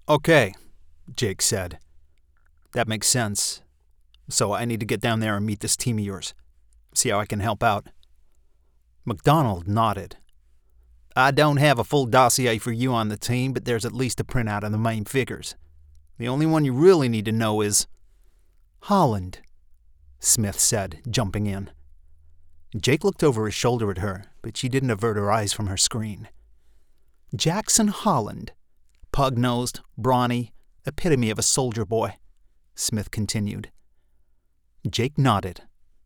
Okay, Jake said. That makes sense. So I need to get down there and meet this team of yours. See how I can help out. McDonald nodded. I don't have a full dossier for you on the team, but there's at least a printout of the main figures. The only one you really need to know is Holland, Smith said, jumping in. Jake looked over his shoulder at her, but she didn't avert her eyes from her screen. Jackson Holland, pug-nosed, brawny, epitome of a soldier boy, Smith continued. Jake nodded.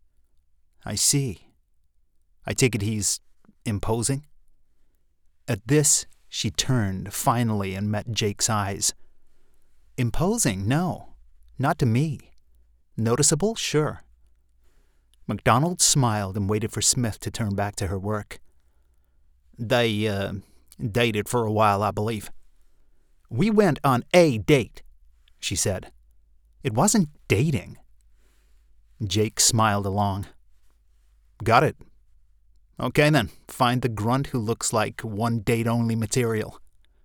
I see. I take it he's imposing? At this, she turned, finally, and met Jake's eyes. Imposing? No. Not to me. Noticeable? Sure. McDonald smiled and waited for Smith to turn back to her work. They, dated for a while, I believe. We went on a date, she said. It wasn't dating. Jake smiled along. Got it. Okay then, find the grunt who looks like one-date-only material.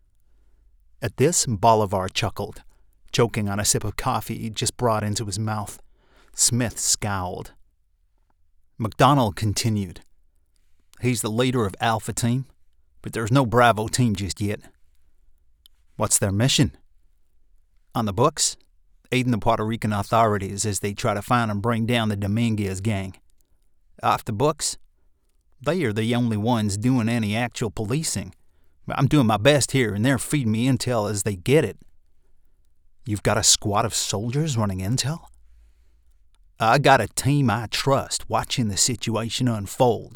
At this, Bolivar chuckled, choking on a sip of coffee he just brought into his mouth. Smith scowled. McDonald continued. He's the leader of Alpha Team, but there's no Bravo Team just yet. What's their mission? On the books, aiding the Puerto Rican authorities as they try to find and bring down the Dominguez gang. Off the books, they are the only ones doing any actual policing. I'm doing my best here, and they're feeding me intel as they get it. You've got a squad of soldiers running intel? I got a team I trust watching the situation unfold.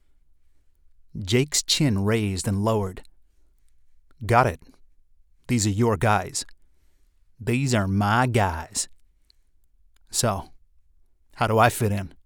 Jake's chin raised and lowered. Got it. These are your guys. These are my guys. So, how do I fit in?